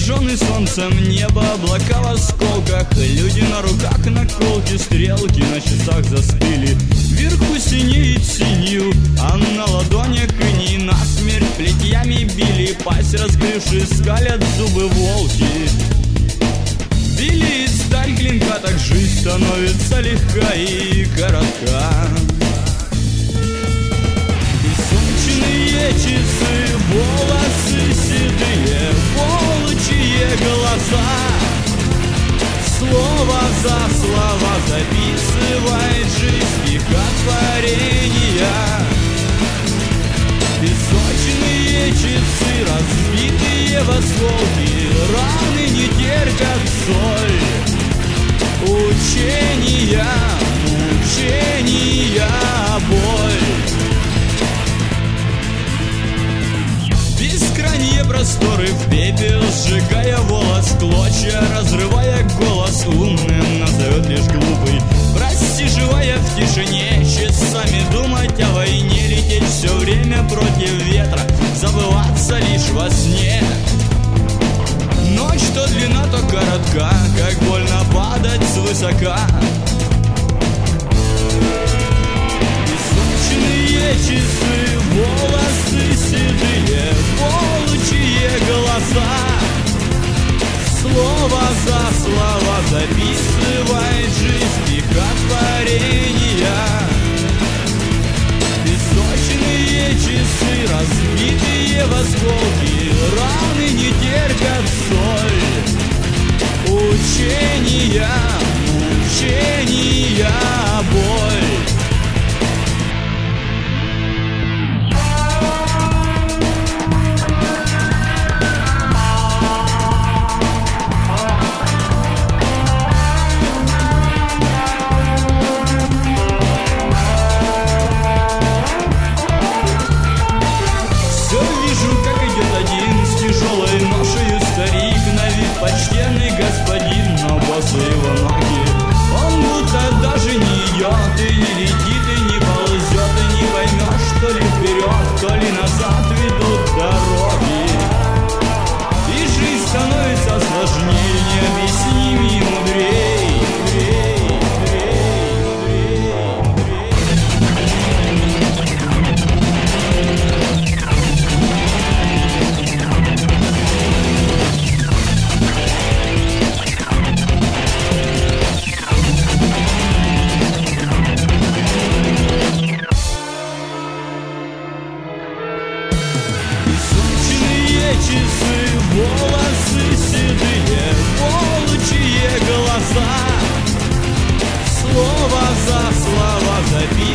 Прожженный солнцем небо, облака в осколках, люди на руках наколки, стрелки на часах застыли. Вверху синеет синью, а на ладонях иней. Насмерть плетьями били, пасть раскрывши, скалят зубы волки. Белеет сталь клинка, так жизнь становится легка и коротка. Изученные часы, волосы седые, волчьи глаза. Слово за слово записывает жизнь стихотворения. Песочные часы, разбитые в осколки, раны не терпят соль. Учения, мучения, боль. Бескрайние просторы в пепел, сжигая волос, клочья, разрывая голос, умным назовет лишь глупый. Простиживая в тишине, часами думать о войне, лететь все время против ветра, забываться лишь во сне. Ночь то длинна, то коротка, как больно падать свысока. Изученные часы, волосы седые, волчьи глаза. Слово за слово записывает жизнь стихотворения. Песочные часы, разбитые в осколки, раны не терпят соль. Учения, мучения, боль. Почтенный господин, но босые его ноги. Он будто даже не идет, и не летит, и не ползет, и не поймешь, то ли вперед, то ли назад ведут дороги. И жизнь становится сложнее, необъяснимо и мудрей. Часы, волосы седые, волчьи глаза. Слово за слово записывает